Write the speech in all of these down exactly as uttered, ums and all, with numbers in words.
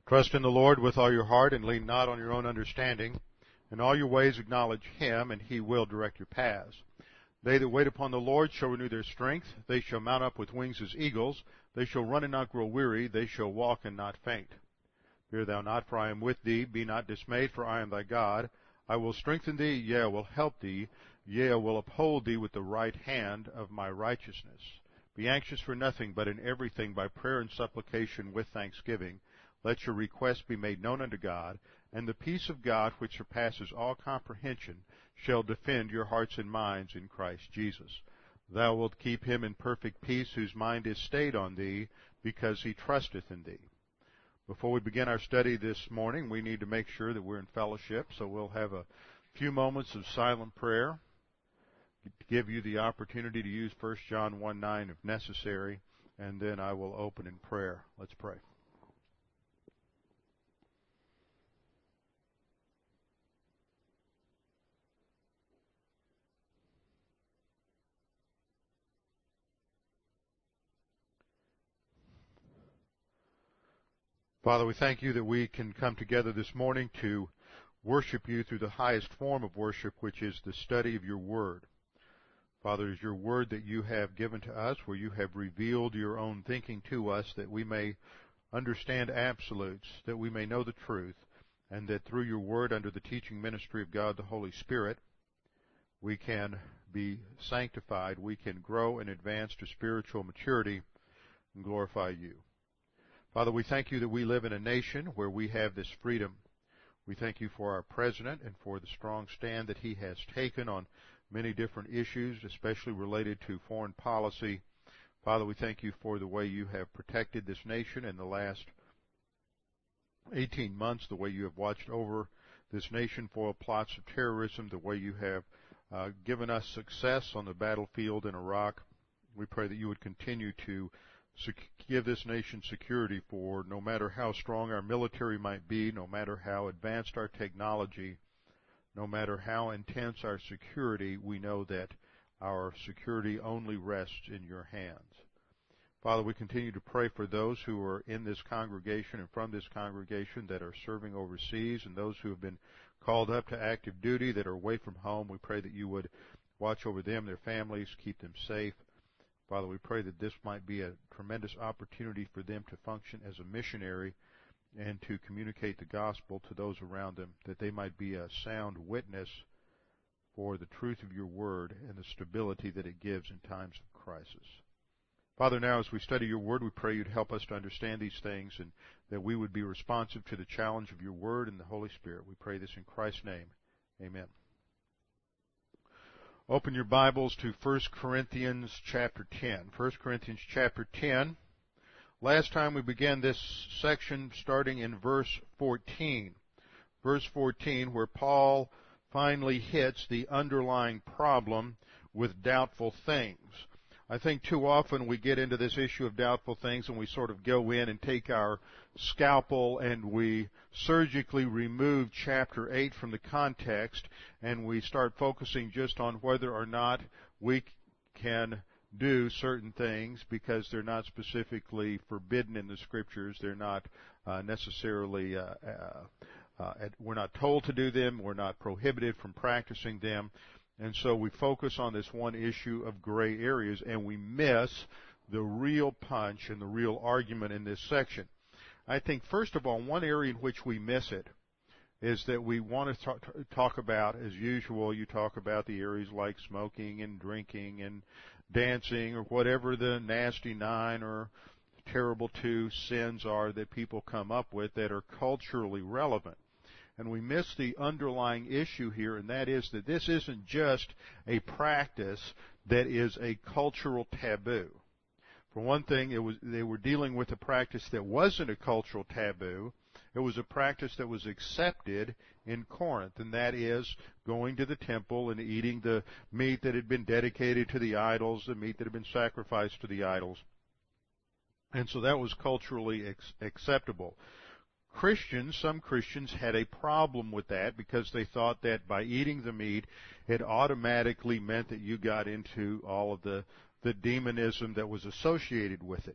Trust in the Lord with all your heart and lean not on your own understanding. In all your ways acknowledge Him, and He will direct your paths. They that wait upon the Lord shall renew their strength. They shall mount up with wings as eagles. They shall run and not grow weary. They shall walk and not faint. Fear thou not, for I am with thee. Be not dismayed, for I am thy God. I will strengthen thee, yea, I will help thee. Yea, I will uphold thee with the right hand of my righteousness. Be anxious for nothing, but in everything by prayer and supplication with thanksgiving. Let your requests be made known unto God, and the peace of God, which surpasses all comprehension, shall defend your hearts and minds in Christ Jesus. Thou wilt keep him in perfect peace, whose mind is stayed on thee, because he trusteth in thee. Before we begin our study this morning, we need to make sure that we're in fellowship, so we'll have a few moments of silent prayer to give you the opportunity to use First John one nine if necessary, and then I will open in prayer. Let's pray. Father, we thank you that we can come together this morning to worship you through the highest form of worship, which is the study of your word. Father, it is your word that you have given to us, where you have revealed your own thinking to us, that we may understand absolutes, that we may know the truth, and that through your word, under the teaching ministry of God the Holy Spirit, we can be sanctified, we can grow and advance to spiritual maturity and glorify you. Father, we thank you that we live in a nation where we have this freedom. We thank you for our president and for the strong stand that he has taken on many different issues, especially related to foreign policy. Father, we thank you for the way you have protected this nation in the last eighteen months, the way you have watched over this nation, foiled plots of terrorism, the way you have uh, given us success on the battlefield in Iraq. We pray that you would continue to give this nation security, for no matter how strong our military might be, no matter how advanced our technology, no matter how intense our security, we know that our security only rests in your hands. Father, we continue to pray for those who are in this congregation and from this congregation that are serving overseas, and those who have been called up to active duty that are away from home. We pray that you would watch over them, their families, keep them safe. Father, we pray that this might be a tremendous opportunity for them to function as a missionary and to communicate the gospel to those around them, that they might be a sound witness for the truth of your word and the stability that it gives in times of crisis. Father, now as we study your word, we pray you'd help us to understand these things, and that we would be responsive to the challenge of your word and the Holy Spirit. We pray this in Christ's name. Amen. Open your Bibles to First Corinthians chapter ten. First Corinthians chapter ten. Last time we began this section starting in verse fourteen. Verse fourteen, where Paul finally hits the underlying problem with doubtful things. I think too often we get into this issue of doubtful things and we sort of go in and take our scalpel and we surgically remove chapter eight from the context, and we start focusing just on whether or not we can do certain things because they're not specifically forbidden in the Scriptures. They're not uh, necessarily, uh, uh, uh, we're not told to do them. We're not prohibited from practicing them. And so we focus on this one issue of gray areas, and we miss the real punch and the real argument in this section. I think, first of all, one area in which we miss it is that we want to talk, talk about, as usual, you talk about the areas like smoking and drinking and dancing or whatever the nasty nine or terrible two sins are that people come up with that are culturally relevant. And we miss the underlying issue here, and that is that this isn't just a practice that is a cultural taboo. For one thing, it was, they were dealing with a practice that wasn't a cultural taboo. It was a practice that was accepted in Corinth, and that is going to the temple and eating the meat that had been dedicated to the idols, the meat that had been sacrificed to the idols. And so that was culturally ex- acceptable. Christians, some Christians had a problem with that because they thought that by eating the meat, it automatically meant that you got into all of the, the demonism that was associated with it.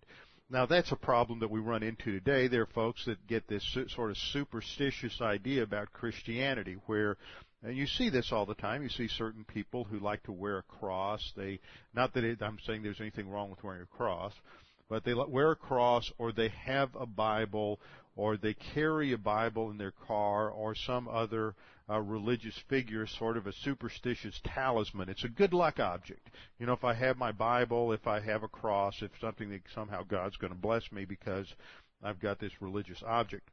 Now, that's a problem that we run into today. There are folks that get this sort of superstitious idea about Christianity where, and you see this all the time, you see certain people who like to wear a cross. They, not that it, I'm saying there's anything wrong with wearing a cross, but they wear a cross, or they have a Bible, or they carry a Bible in their car, or some other uh, religious figure, sort of a superstitious talisman. It's a good luck object. You know, if I have my Bible, if I have a cross, if something that somehow God's going to bless me because I've got this religious object.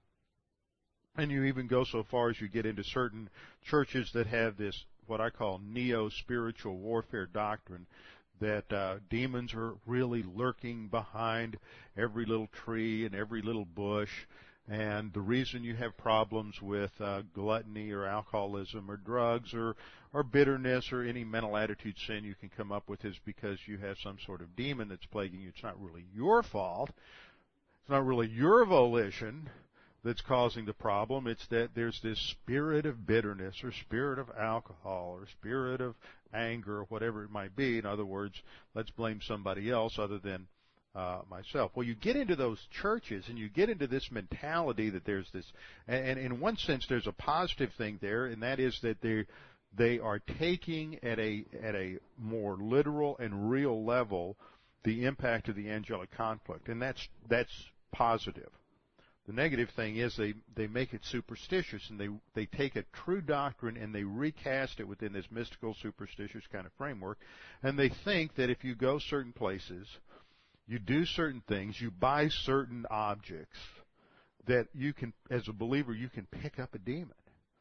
And you even go so far as you get into certain churches that have this, what I call neo-spiritual warfare doctrine, that uh, demons are really lurking behind every little tree and every little bush, and the reason you have problems with uh, gluttony or alcoholism or drugs or, or bitterness or any mental attitude sin you can come up with is because you have some sort of demon that's plaguing you. It's not really your fault. It's not really your volition that's causing the problem. It's that there's this spirit of bitterness or spirit of alcohol or spirit of anger or whatever it might be. In other words, let's blame somebody else other than uh, myself. Well, you get into those churches and you get into this mentality that there's this, and, and in one sense there's a positive thing there, and that is that they they are taking at a at a more literal and real level the impact of the angelic conflict, and that's that's positive. The negative thing is they, they make it superstitious, and they, they take a true doctrine and they recast it within this mystical, superstitious kind of framework, and they think that if you go certain places, you do certain things, you buy certain objects, that you can, as a believer, you can pick up a demon.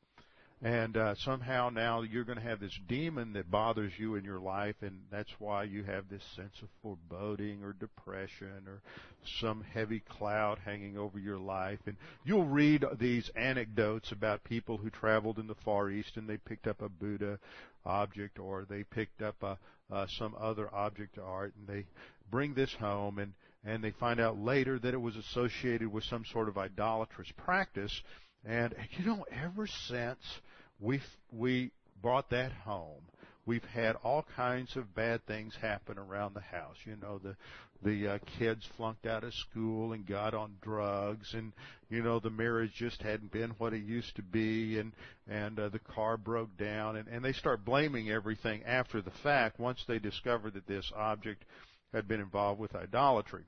And uh, somehow now you're going to have this demon that bothers you in your life, and that's why you have this sense of foreboding or depression or some heavy cloud hanging over your life. And you'll read these anecdotes about people who traveled in the Far East and they picked up a Buddha object, or they picked up a, uh, some other object of art, and they bring this home, and, and they find out later that it was associated with some sort of idolatrous practice. And, you know, ever since we we brought that home, we've had all kinds of bad things happen around the house. You know, the the uh, kids flunked out of school and got on drugs, and, you know, the marriage just hadn't been what it used to be, and, and uh, the car broke down. And, and they start blaming everything after the fact once they discover that this object had been involved with idolatry.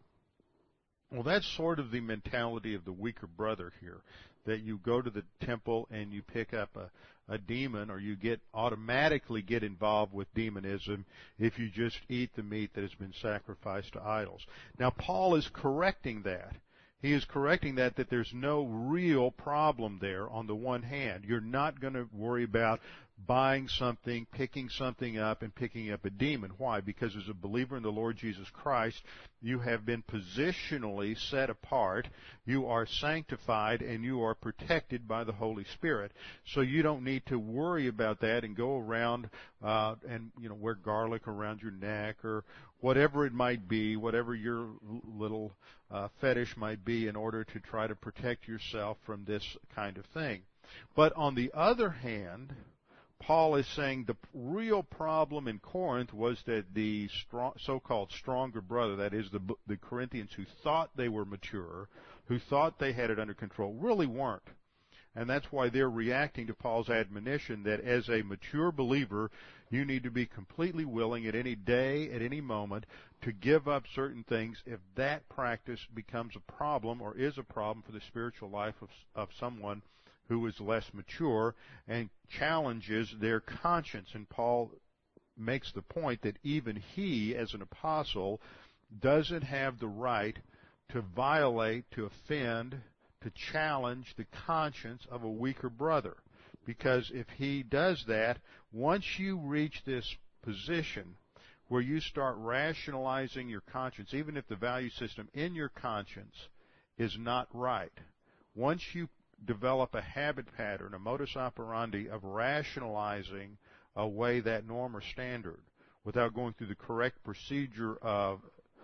Well, that's sort of the mentality of the weaker brother here, that you go to the temple and you pick up a, a demon, or you get automatically get involved with demonism if you just eat the meat that has been sacrificed to idols. Now, Paul is correcting that. He is correcting that, that there's no real problem there on the one hand. You're not going to worry about buying something, picking something up, and picking up a demon. Why? Because as a believer in the Lord Jesus Christ, you have been positionally set apart, you are sanctified, and you are protected by the Holy Spirit. So you don't need to worry about that and go around uh, and, you know, wear garlic around your neck or whatever it might be, whatever your little uh, fetish might be, in order to try to protect yourself from this kind of thing. But on the other hand, Paul is saying the real problem in Corinth was that the strong, so-called stronger brother, that is the, the Corinthians who thought they were mature, who thought they had it under control, really weren't. And that's why they're reacting to Paul's admonition that as a mature believer, you need to be completely willing at any day, at any moment, to give up certain things if that practice becomes a problem or is a problem for the spiritual life of, of someone who is less mature and challenges their conscience. And Paul makes the point that even he, as an apostle, doesn't have the right to violate, to offend, to challenge the conscience of a weaker brother. Because if he does that, once you reach this position where you start rationalizing your conscience, even if the value system in your conscience is not right, once you develop a habit pattern, a modus operandi of rationalizing away that norm or standard without going through the correct procedure of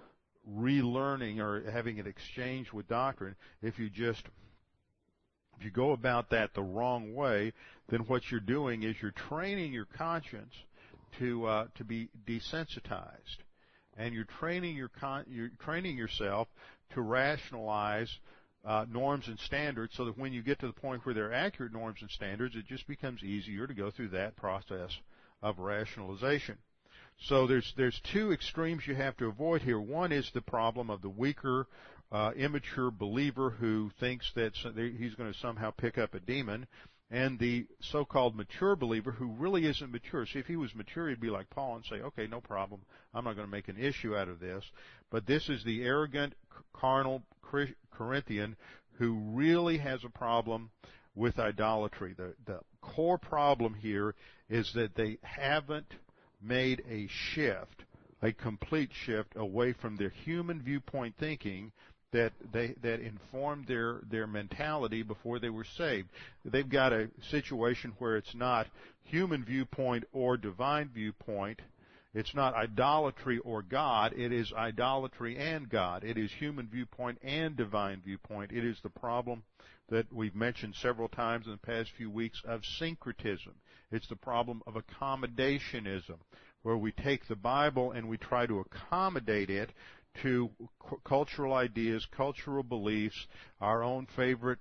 relearning or having it exchanged with doctrine, if you just if you go about that the wrong way, then what you're doing is you're training your conscience to uh, to be desensitized, and you're training your con- you're training yourself to rationalize uh, norms and standards so that when you get to the point where they're accurate norms and standards, it just becomes easier to go through that process of rationalization. So there's there's two extremes you have to avoid here. One is the problem of the weaker, uh, immature believer who thinks that he's going to somehow pick up a demon, and the so-called mature believer who really isn't mature. See, if he was mature, he'd be like Paul and say, okay, no problem, I'm not going to make an issue out of this. But this is the arrogant, carnal Corinthian who really has a problem with idolatry. The, the core problem here is that they haven't made a shift, a complete shift away from their human viewpoint thinking that they that informed their their mentality before they were saved. They've got a situation where it's not human viewpoint or divine viewpoint. It's not idolatry or God. It is idolatry and God. It is human viewpoint and divine viewpoint. It is the problem that we've mentioned several times in the past few weeks of syncretism. It's the problem of accommodationism, where we take the Bible and we try to accommodate it to cu- cultural ideas, cultural beliefs, our own favorite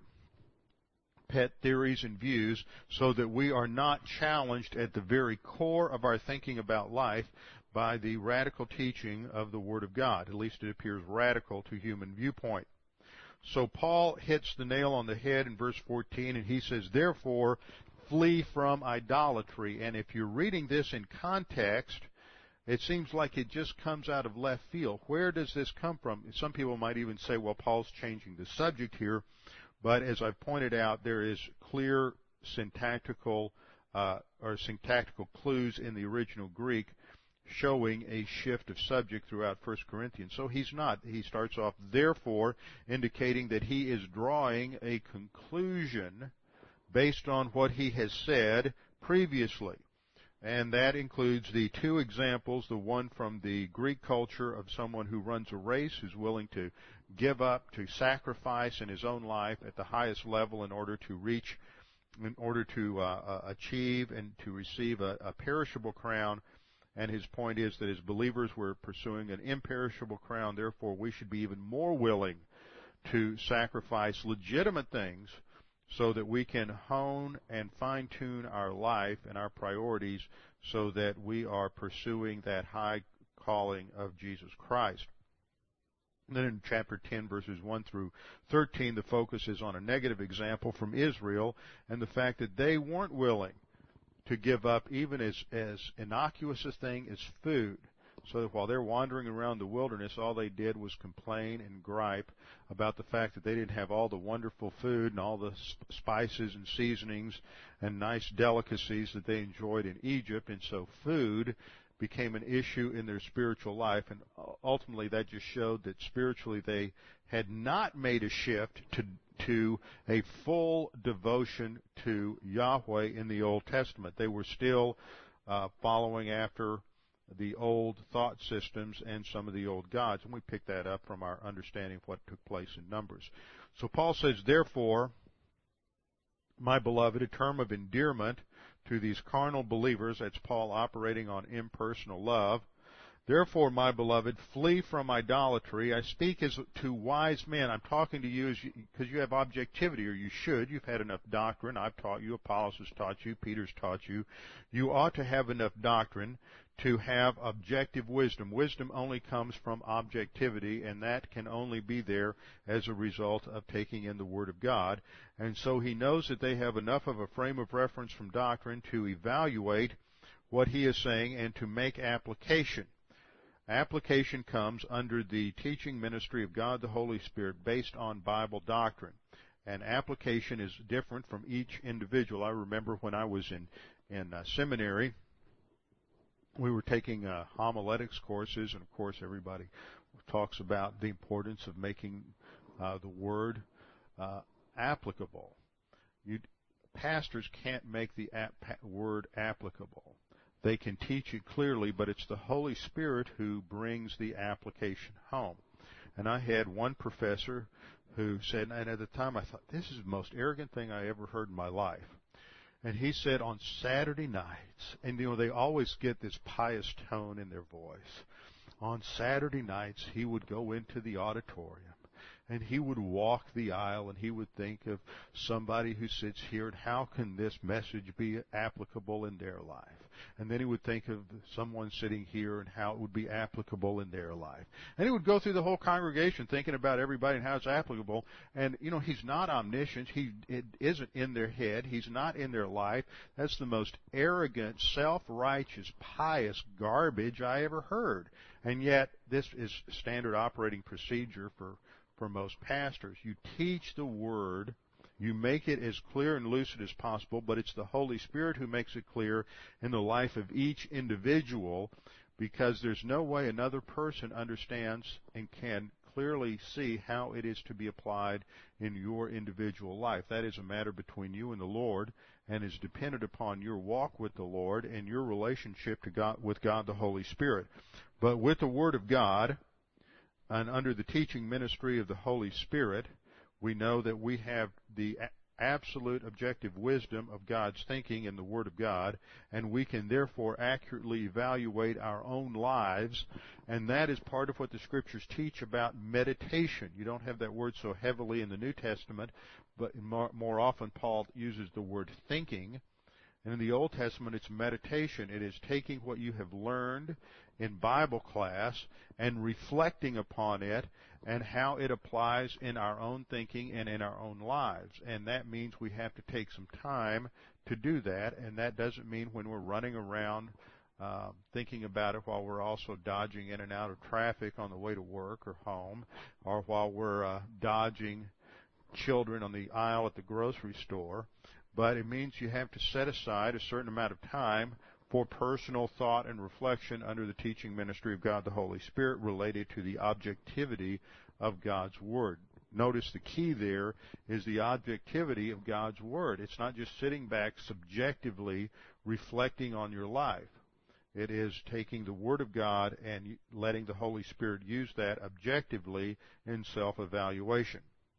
pet theories and views, so that we are not challenged at the very core of our thinking about life by the radical teaching of the Word of God. At least it appears radical to human viewpoint. So Paul hits the nail on the head in verse fourteen, and he says, therefore, flee from idolatry. And if you're reading this in context, it seems like it just comes out of left field. Where does this come from? Some people might even say, well, Paul's changing the subject here. But as I've pointed out, there is clear syntactical uh, or syntactical clues in the original Greek showing a shift of subject throughout First Corinthians. So he's not. He starts off, therefore, indicating that he is drawing a conclusion based on what he has said previously. And that includes the two examples, the one from the Greek culture of someone who runs a race, who's willing to give up, to sacrifice in his own life at the highest level in order to reach, in order to uh, achieve and to receive a, a perishable crown. And his point is that as believers we're pursuing an imperishable crown, therefore we should be even more willing to sacrifice legitimate things so that we can hone and fine-tune our life and our priorities so that we are pursuing that high calling of Jesus Christ. And then in chapter ten, verses one through thirteen, the focus is on a negative example from Israel and the fact that they weren't willing to give up even as, as innocuous a thing as food. So that while they're wandering around the wilderness, all they did was complain and gripe about the fact that they didn't have all the wonderful food and all the spices and seasonings and nice delicacies that they enjoyed in Egypt. And so food became an issue in their spiritual life. And ultimately that just showed that spiritually they had not made a shift to to a full devotion to Yahweh in the Old Testament. They were still uh, following after the old thought systems and some of the old gods. And we pick that up from our understanding of what took place in Numbers. So Paul says, therefore, my beloved, a term of endearment to these carnal believers, that's Paul operating on impersonal love. Therefore, my beloved, flee from idolatry. I speak as to wise men. I'm talking to you because you, you have objectivity, or you should. You've had enough doctrine. I've taught you. Apollos has taught you. Peter's taught you. You ought to have enough doctrine to have objective wisdom. Wisdom only comes from objectivity, and that can only be there as a result of taking in the Word of God. And so he knows that they have enough of a frame of reference from doctrine to evaluate what he is saying and to make application. Application comes under the teaching ministry of God the Holy Spirit based on Bible doctrine. And application is different from each individual. I remember when I was in, in uh, seminary, we were taking uh, homiletics courses, and of course everybody talks about the importance of making uh, the Word uh, applicable. You, pastors can't make the ap- Word applicable. They can teach it clearly, but it's the Holy Spirit who brings the application home. And I had one professor who said, and at the time I thought, this is the most arrogant thing I ever heard in my life. And he said on Saturday nights, and you know, they always get this pious tone in their voice. On Saturday nights, he would go into the auditorium and he would walk the aisle, and he would think of somebody who sits here, and how can this message be applicable in their life? And then he would think of someone sitting here and how it would be applicable in their life. And he would go through the whole congregation thinking about everybody and how it's applicable. And, you know, he's not omniscient. He it isn't in their head. He's not in their life. That's the most arrogant, self-righteous, pious garbage I ever heard. And yet, this is standard operating procedure for, for most pastors. You teach the Word. You make it as clear and lucid as possible, but it's the Holy Spirit who makes it clear in the life of each individual, because there's no way another person understands and can clearly see how it is to be applied in your individual life. That is a matter between you and the Lord, and is dependent upon your walk with the Lord and your relationship to God, with God the Holy Spirit. But with the Word of God, and under the teaching ministry of the Holy Spirit, we know that we have the absolute objective wisdom of God's thinking in the Word of God, and we can therefore accurately evaluate our own lives, and that is part of what the Scriptures teach about meditation. You don't have that word so heavily in the New Testament, but more, more often Paul uses the word thinking. And in the Old Testament, it's meditation. It is taking what you have learned in Bible class and reflecting upon it and how it applies in our own thinking and in our own lives. And that means we have to take some time to do that, and that doesn't mean when we're running around uh, thinking about it while we're also dodging in and out of traffic on the way to work or home, or while we're uh, dodging children on the aisle at the grocery store. But it means you have to set aside a certain amount of time for personal thought and reflection under the teaching ministry of God the Holy Spirit related to the objectivity of God's Word. Notice the key there is the objectivity of God's Word. It's not just sitting back subjectively reflecting on your life. It is taking the Word of God and letting the Holy Spirit use that objectively in self-evaluation.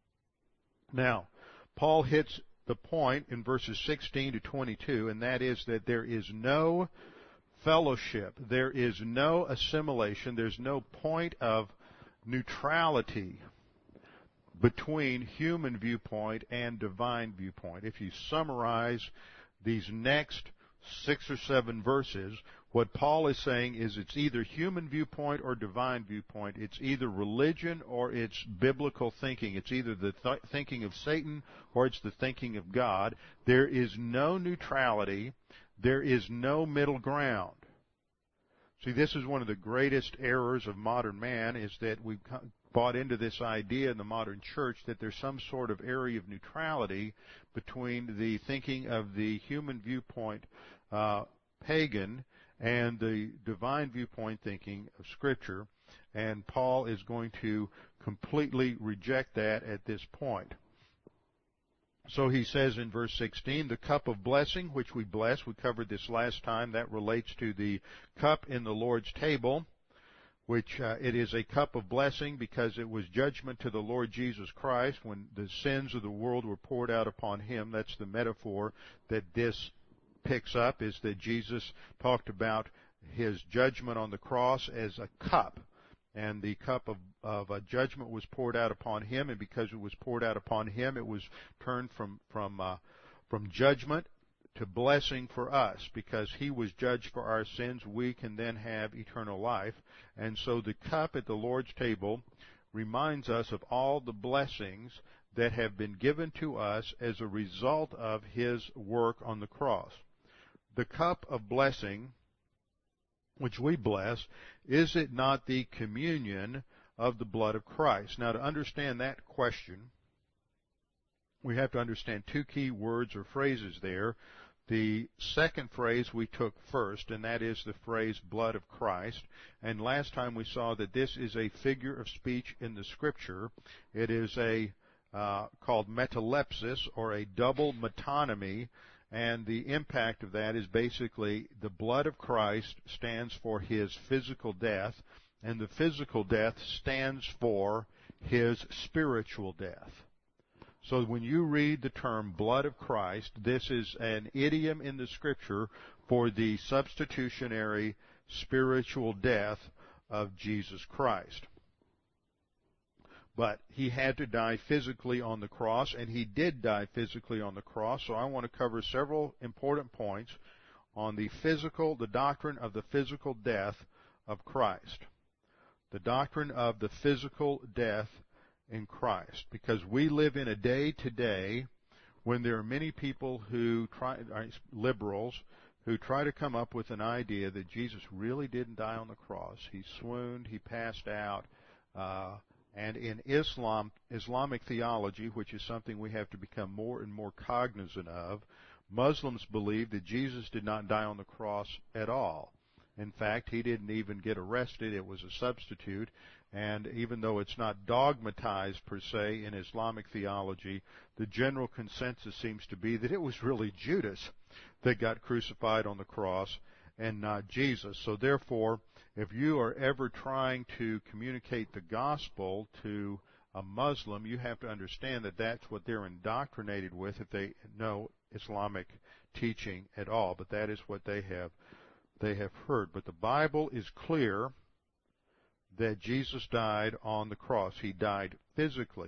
Now, Paul hits the point in verses sixteen to twenty-two, and that is that there is no fellowship, there is no assimilation, there's no point of neutrality between human viewpoint and divine viewpoint. If you summarize these next six or seven verses, what Paul is saying is it's either human viewpoint or divine viewpoint. It's either religion or it's biblical thinking. It's either the th- thinking of Satan or it's the thinking of God. There is no neutrality. There is no middle ground. See, this is one of the greatest errors of modern man, is that we've bought into this idea in the modern church that there's some sort of area of neutrality between the thinking of the human viewpoint uh, pagan and the divine viewpoint thinking of Scripture, and Paul is going to completely reject that at this point. So he says in verse sixteen, the cup of blessing which we bless, we covered this last time, that relates to the cup in the Lord's table, which uh, it is a cup of blessing because it was judgment to the Lord Jesus Christ when the sins of the world were poured out upon Him. That's the metaphor that this picks up, is that Jesus talked about His judgment on the cross as a cup. And the cup of, of uh, judgment was poured out upon Him, and because it was poured out upon Him, it was turned from from uh, from judgment to blessing for us. Because He was judged for our sins, we can then have eternal life. And so the cup at the Lord's table reminds us of all the blessings that have been given to us as a result of His work on the cross. The cup of blessing which we bless, is it not the communion of the blood of Christ? Now, to understand that question, we have to understand two key words or phrases there. The second phrase we took first, and that is the phrase blood of Christ. And last time we saw that this is a figure of speech in the Scripture. It is a uh, called metalepsis, or a double metonymy. And the impact of that is basically the blood of Christ stands for His physical death, and the physical death stands for His spiritual death. So when you read the term blood of Christ, this is an idiom in the Scripture for the substitutionary spiritual death of Jesus Christ. But he had to die physically on the cross, and he did die physically on the cross. So I want to cover several important points on the physical, the doctrine of the physical death of Christ. The doctrine of the physical death in Christ. Because we live in a day today when there are many people who try, liberals, who try to come up with an idea that Jesus really didn't die on the cross. He swooned, he passed out, uh, and in Islam, Islamic theology, which is something we have to become more and more cognizant of, Muslims believe that Jesus did not die on the cross at all. In fact, he didn't even get arrested. It was a substitute. And even though it's not dogmatized per se in Islamic theology, the general consensus seems to be that it was really Judas that got crucified on the cross and not Jesus. So therefore, if you are ever trying to communicate the gospel to a Muslim, you have to understand that that's what they're indoctrinated with if they know Islamic teaching at all. But that is what they have they have heard. But the Bible is clear that Jesus died on the cross. He died physically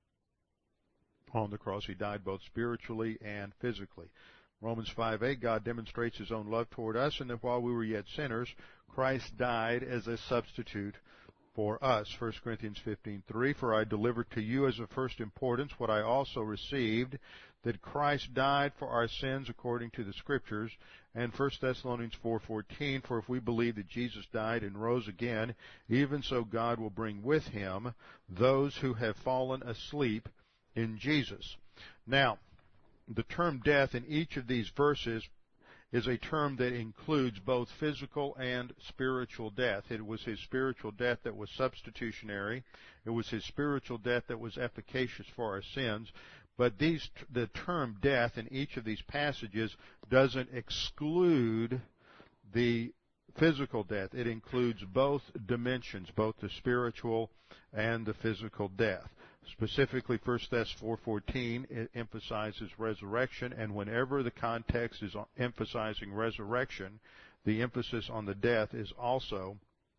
on the cross. He died both spiritually and physically. Romans five eight, God demonstrates His own love toward us, and that while we were yet sinners, Christ died as a substitute for us. First Corinthians fifteen three, for I delivered to you as of first importance what I also received, that Christ died for our sins according to the Scriptures. And First Thessalonians four fourteen, for if we believe that Jesus died and rose again, even so God will bring with Him those who have fallen asleep in Jesus. Now, the term death in each of these verses is a term that includes both physical and spiritual death. It was His spiritual death that was substitutionary. It was His spiritual death that was efficacious for our sins. But these, the term death in each of these passages doesn't exclude the physical death. It includes both dimensions, both the spiritual and the physical death. Specifically, First Thessalonians four fourteen, it emphasizes resurrection, and whenever the context is emphasizing resurrection, the emphasis on the death is also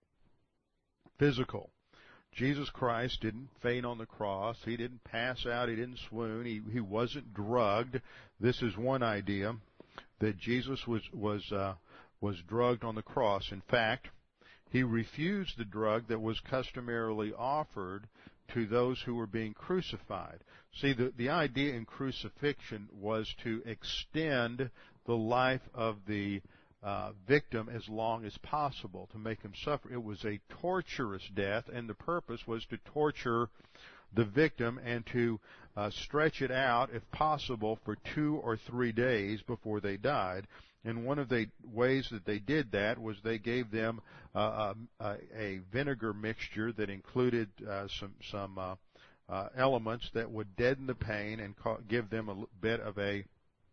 physical. Jesus Christ didn't faint on the cross. He didn't pass out. He didn't swoon. He, he wasn't drugged. This is one idea, that Jesus was was uh, was drugged on the cross. In fact, He refused the drug that was customarily offered to those who were being crucified. See, the, the idea in crucifixion was to extend the life of the uh, victim as long as possible, to make him suffer. It was a torturous death, and the purpose was to torture the victim and to uh, stretch it out, if possible, for two or three days before they died. And one of the ways that they did that was they gave them uh, a, a vinegar mixture that included uh, some some uh, uh, elements that would deaden the pain and ca- give them a bit of a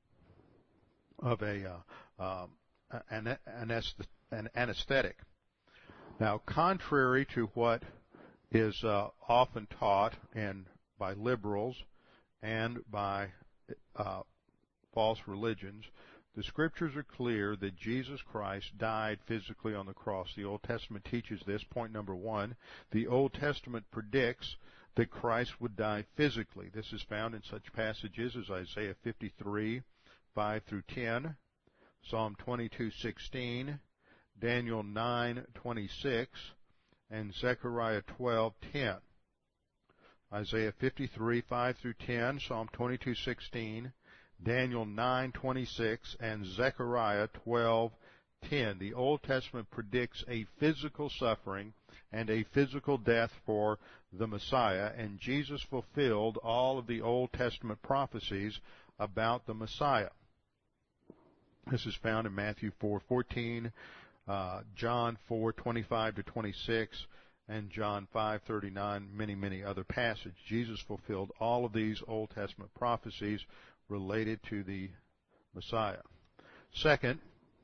of a uh, um, an, an anesthetic. Now, contrary to what is uh, often taught and by liberals and by uh, false religions, the Scriptures are clear that Jesus Christ died physically on the cross. The Old Testament teaches this. Point number one, the Old Testament predicts that Christ would die physically. This is found in such passages as Isaiah fifty-three, five through ten, Psalm twenty-two sixteen, Daniel nine twenty-six, and Zechariah twelve ten. Isaiah fifty-three, five through ten, Psalm twenty-two sixteen, Daniel nine twenty-six, and Zechariah twelve ten. The Old Testament predicts a physical suffering and a physical death for the Messiah, and Jesus fulfilled all of the Old Testament prophecies about the Messiah. This is found in Matthew four fourteen, uh, John four twenty-five to twenty-six, and John five thirty-nine, many, many other passages. Jesus fulfilled all of these Old Testament prophecies related to the Messiah. Second,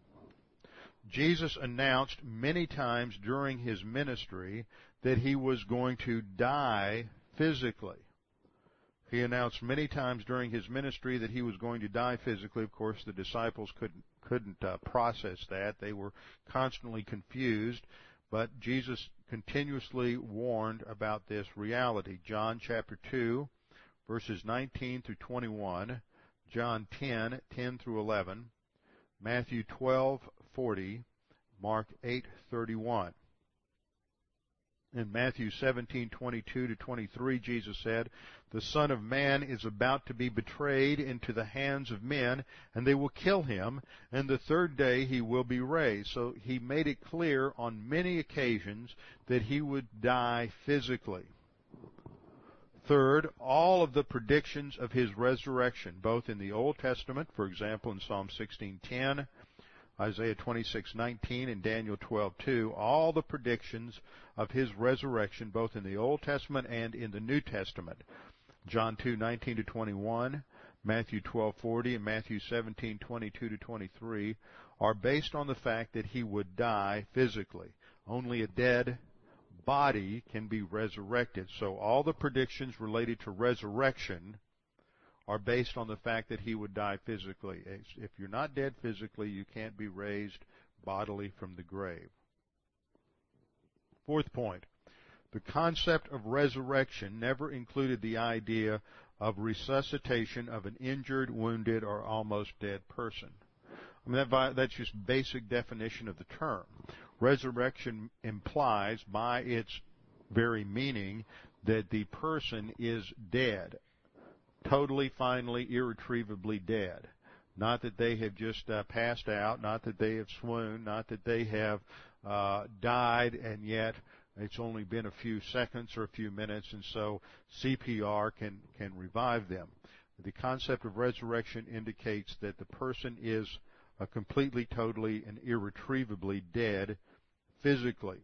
Jesus announced many times during His ministry that He was going to die physically. He announced many times during His ministry that He was going to die physically. Of course, the disciples couldn't couldn't uh, process that. They were constantly confused. But Jesus continuously warned about this reality. John chapter two, verses nineteen through twenty-one, John ten, ten through eleven, Matthew twelve, forty, Mark eight, thirty-one. In Matthew seventeen, twenty-two to twenty-three, Jesus said, "The Son of Man is about to be betrayed into the hands of men, and they will kill him, and the third day he will be raised." So he made it clear on many occasions that he would die physically. Third, all of the predictions of his resurrection, both in the Old Testament, for example, in Psalm sixteen ten, Isaiah twenty-six nineteen, and Daniel twelve two, all the predictions of his resurrection, both in the Old Testament and in the New Testament, John two nineteen to twenty-one, Matthew twelve forty, and Matthew seventeen twenty-two to twenty-three, are based on the fact that he would die physically. Only a dead body can be resurrected. So all the predictions related to resurrection are based on the fact that he would die physically. If you're not dead physically, you can't be raised bodily from the grave. Fourth point, the concept of resurrection never included the idea of resuscitation of an injured, wounded, or almost dead person. I mean, that, that's just basic definition of the term. Resurrection implies, by its very meaning, that the person is dead. Totally, finally, irretrievably dead. Not that they have just uh, passed out, not that they have swooned, not that they have uh, died and yet it's only been a few seconds or a few minutes, and so C P R can, can revive them. The concept of resurrection indicates that the person is uh, completely, totally, and irretrievably dead physically.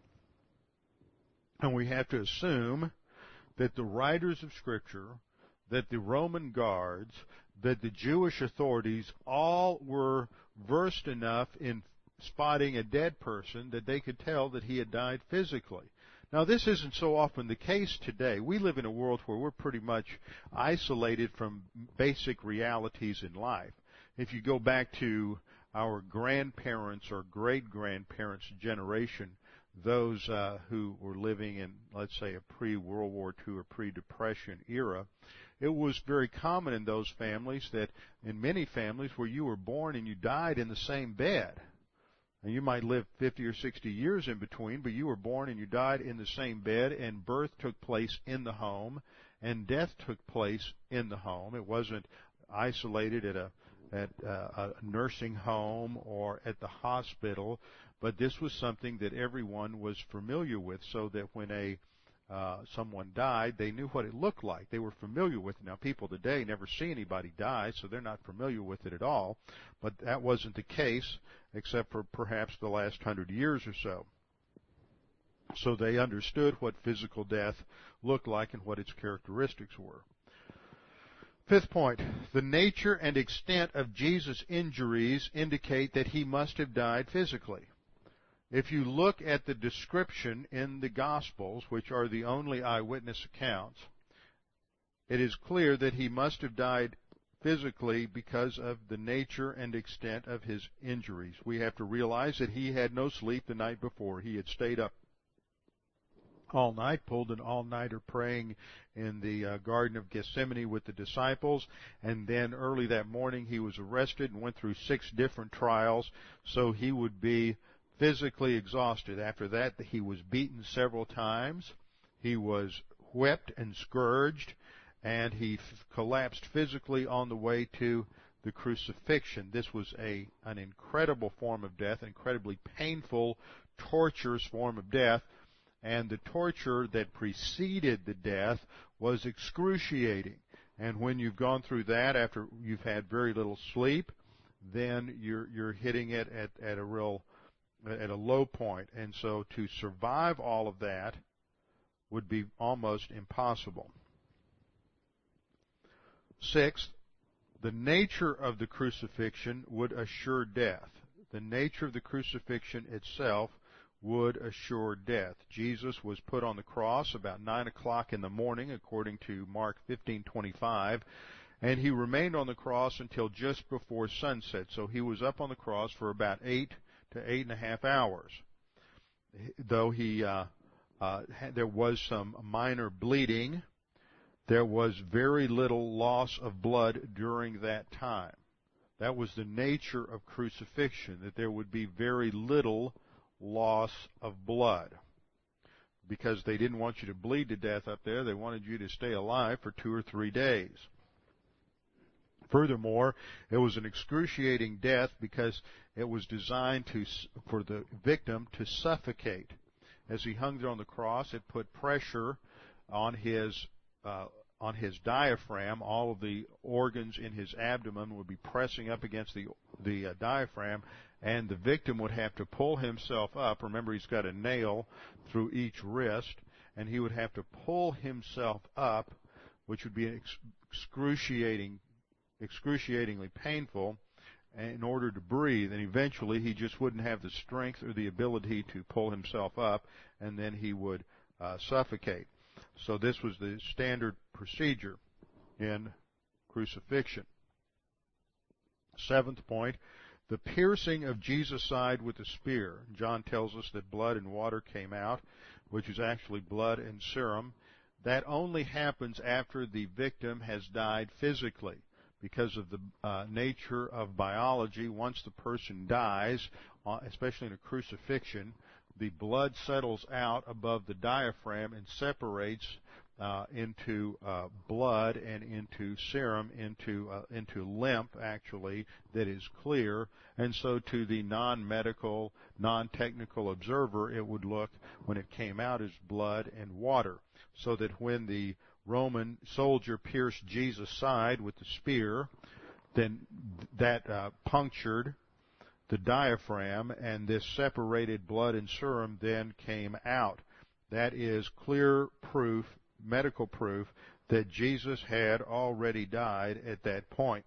And we have to assume that the writers of Scripture, that the Roman guards, that the Jewish authorities all were versed enough in spotting a dead person that they could tell that he had died physically. Now, this isn't so often the case today. We live in a world where we're pretty much isolated from basic realities in life. If you go back to our grandparents' or great-grandparents' generation, those uh, who were living in, let's say, a pre-World War Two or pre-Depression era, it was very common in those families that in many families where you were born and you died in the same bed. And you might live fifty or sixty years in between, but you were born and you died in the same bed, and birth took place in the home, and death took place in the home. It wasn't isolated at a at a nursing home or at the hospital, but this was something that everyone was familiar with, so that when a uh, someone died, they knew what it looked like. They were familiar with it. Now, people today never see anybody die, so they're not familiar with it at all. But that wasn't the case, except for perhaps the last hundred years or so. So they understood what physical death looked like and what its characteristics were. Fifth point, the nature and extent of Jesus' injuries indicate that he must have died physically. If you look at the description in the Gospels, which are the only eyewitness accounts, it is clear that he must have died physically because of the nature and extent of his injuries. We have to realize that he had no sleep the night before. He had stayed up all night, pulled an all-nighter praying in the uh, Garden of Gethsemane with the disciples, and then early that morning he was arrested and went through six different trials, so he would be physically exhausted. After that, he was beaten several times, he was whipped and scourged, and he f- collapsed physically on the way to the crucifixion. This was a an incredible form of death, an incredibly painful, torturous form of death, and the torture that preceded the death was excruciating. And when you've gone through that after you've had very little sleep, then you're you're hitting it at, at a real at a low point. And so to survive all of that would be almost impossible. Sixth, the nature of the crucifixion would assure death. The nature of the crucifixion itself would assure death. Jesus was put on the cross about nine o'clock in the morning, according to Mark fifteen twenty-five, and he remained on the cross until just before sunset. So he was up on the cross for about eight to eight and a half hours. though he uh, uh, had, there was some minor bleeding, there was very little loss of blood during that time. That was the nature of crucifixion, that there would be very little loss of blood. Because they didn't want you to bleed to death up there, they wanted you to stay alive for two or three days. Furthermore, it was an excruciating death because it was designed to for the victim to suffocate. As he hung there on the cross, it put pressure on his uh, on his diaphragm. All of the organs in his abdomen would be pressing up against the the uh, diaphragm, and the victim would have to pull himself up. Remember, he's got a nail through each wrist, and he would have to pull himself up, which would be excruciating. excruciatingly painful in order to breathe, and eventually he just wouldn't have the strength or the ability to pull himself up, and then he would uh, suffocate. So this was the standard procedure in crucifixion. Seventh point, the piercing of Jesus' side with a spear. John tells us that blood and water came out, which is actually blood and serum. That only happens after the victim has died physically. Because of the uh, nature of biology, once the person dies, uh, especially in a crucifixion, the blood settles out above the diaphragm and separates uh, into uh, blood and into serum, into uh, into lymph, actually, that is clear. And so to the non-medical, non-technical observer, it would look, when it came out, as blood and water. So that when the Roman soldier pierced Jesus' side with the spear, then that uh, punctured the diaphragm, and this separated blood and serum then came out. That is clear proof, medical proof, that Jesus had already died at that point.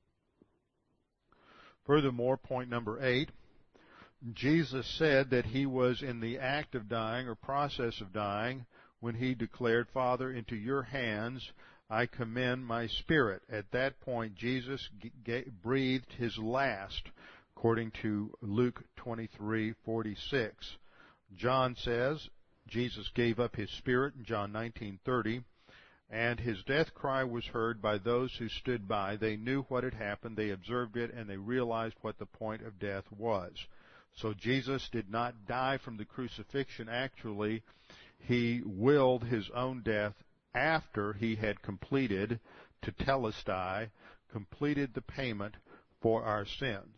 Furthermore, point number eight, Jesus said that he was in the act of dying or process of dying when he declared, "Father, into your hands I commend my spirit." At that point, Jesus g- g- breathed his last, according to Luke twenty-three forty-six. John says Jesus gave up his spirit in John nineteen thirty, and his death cry was heard by those who stood by. They knew what had happened, they observed it, and they realized what the point of death was. So Jesus did not die from the crucifixion. Actually, he willed his own death after he had completed, tetelestai, completed the payment for our sins.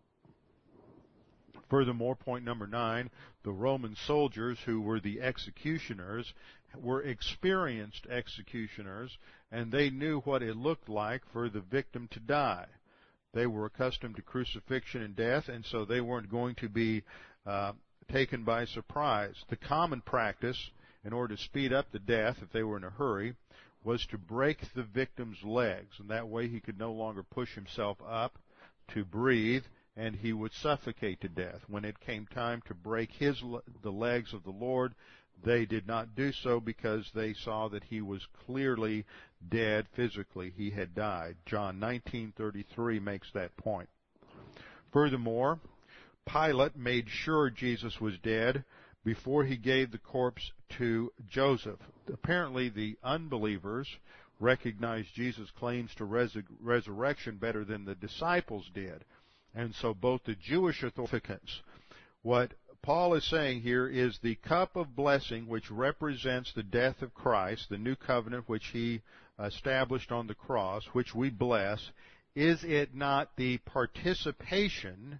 Furthermore, point number nine, the Roman soldiers who were the executioners were experienced executioners, and they knew what it looked like for the victim to die. They were accustomed to crucifixion and death, and so they weren't going to be uh, taken by surprise. The common practice, in order to speed up the death if they were in a hurry, was to break the victim's legs, and that way he could no longer push himself up to breathe, and he would suffocate to death. When it came time to break his the legs of the Lord, they did not do so because they saw that he was clearly dead physically. He had died. John nineteen thirty-three makes that point. Furthermore, Pilate made sure Jesus was dead before he gave the corpse to Joseph. Apparently, the unbelievers recognized Jesus' claims to res- resurrection better than the disciples did. And so both the Jewish authorities, what Paul is saying here is the cup of blessing which represents the death of Christ, the new covenant which he established on the cross, which we bless, is it not the participation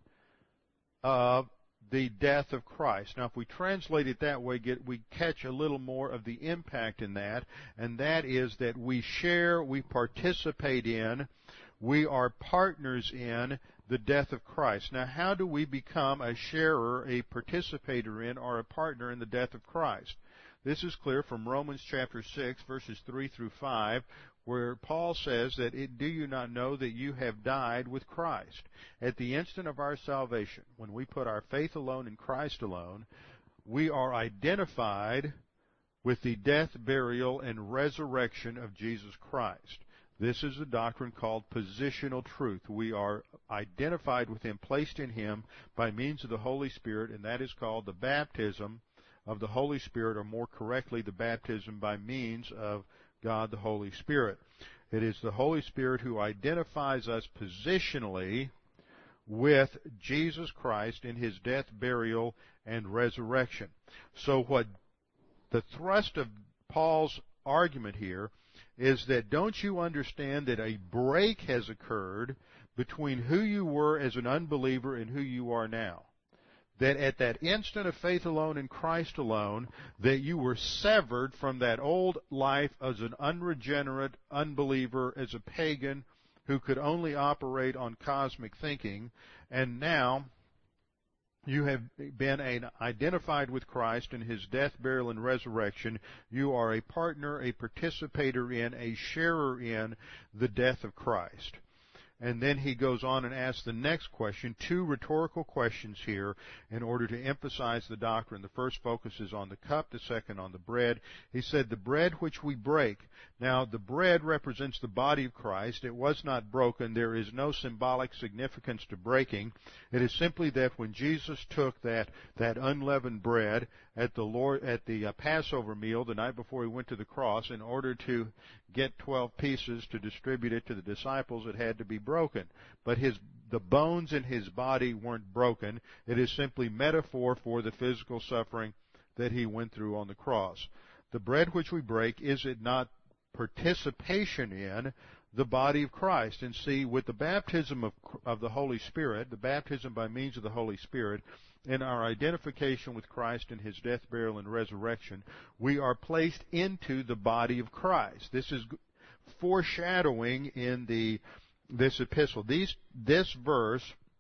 of the death of Christ? Now, if we translate it that way, get, we catch a little more of the impact in that, and that is that we share, we participate in, we are partners in the death of Christ. Now, how do we become a sharer, a participator in, or a partner in the death of Christ? This is clear from Romans chapter six, verses three through five, where Paul says that, it, do you not know that you have died with Christ? At the instant of our salvation, when we put our faith alone in Christ alone, we are identified with the death, burial, and resurrection of Jesus Christ. This is the doctrine called positional truth. We are identified with Him, placed in Him by means of the Holy Spirit, and that is called the baptism of the Holy Spirit, or more correctly, the baptism by means of God the Holy Spirit. It is the Holy Spirit who identifies us positionally with Jesus Christ in His death, burial, and resurrection. So what the thrust of Paul's argument here is that don't you understand that a break has occurred between who you were as an unbeliever and who you are now? That at that instant of faith alone in Christ alone, that you were severed from that old life as an unregenerate unbeliever, as a pagan who could only operate on cosmic thinking, and now you have been an, identified with Christ in His death, burial, and resurrection. You are a partner, a participator in, a sharer in the death of Christ. And then he goes on and asks the next question, two rhetorical questions here in order to emphasize the doctrine. The first focuses on the cup, the second on the bread. He said, the bread which we break. Now, the bread represents the body of Christ. It was not broken. There is no symbolic significance to breaking. It is simply that when Jesus took that, that unleavened bread at the Lord, at the uh, Passover meal the night before He went to the cross, in order to get twelve pieces to distribute it to the disciples, it had to be broken. But his the bones in His body weren't broken. It is simply metaphor for the physical suffering that He went through on the cross. The bread which we break, is it not participation in the body of Christ? And see, with the baptism of, of the Holy Spirit, the baptism by means of the Holy Spirit, in our identification with Christ in His death, burial, and resurrection, we are placed into the body of Christ. This is foreshadowing in the this epistle. These, this verse